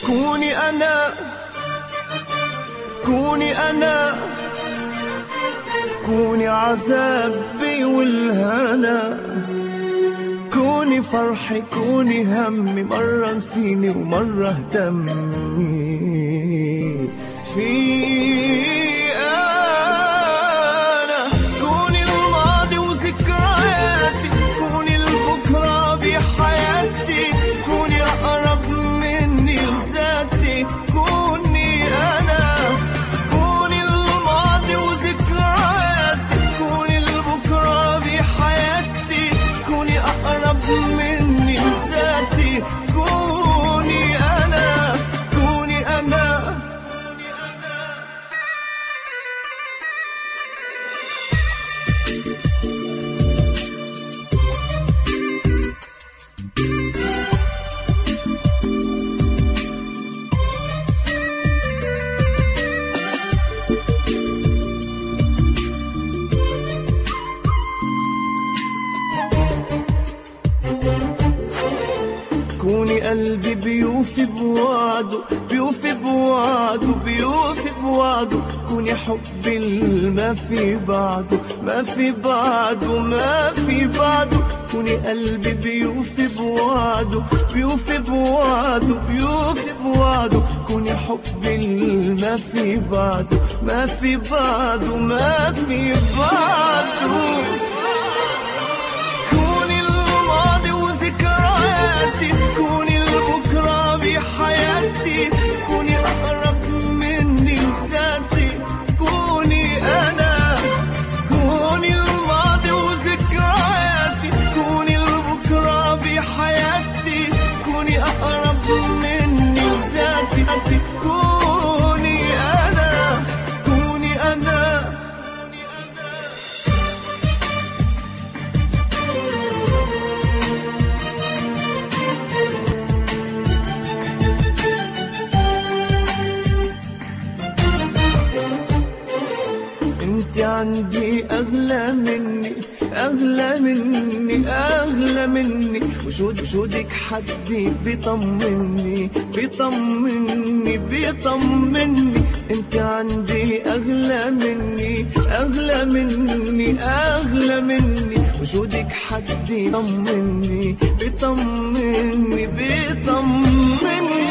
كوني أنا، كوني أنا، كوني عذابي والهنا، كوني فرحي كوني همي، مرة نسيني ومرة اهتمي في أنا. كوني الماضي وذكرياتي، كوني البكرة بحياتي، كوني أقرب مني لذاتي، كوني أنا. كوني الماضي وذكرياتي، كوني البكرة بحياتي، كوني أقرب مني لذاتي، كوني أنا، كوني أنا. كوني قلبي بيوفي بوعده، بيوفي بوعده، بيوفي بوعده، كوني حبي الما في بعده، ما في بعده، ما في بعده، كوني قلبي بيوفي بوعده، بيوفي بوعده، بيوفي بوعده، كوني حبي الما في بعده، ما في بعده، ما في بعده. كوني البكرة بحياتي، كوني أقرب مني لذاتي، كوني أنا. كوني الماضي وذكرياتي، كوني البكرة بحياتي، كوني أقرب مني لذاتي، كوني أنا، كوني أنا. انت عندي اغلى مني، اغلى مني، اغلى مني، وجودك حدي بيطمني، بيطمني، بيطمني. انت عندي اغلى مني، اغلى مني، اغلى مني، وجودك حدي بيطمني، بيطمني، بيطمني.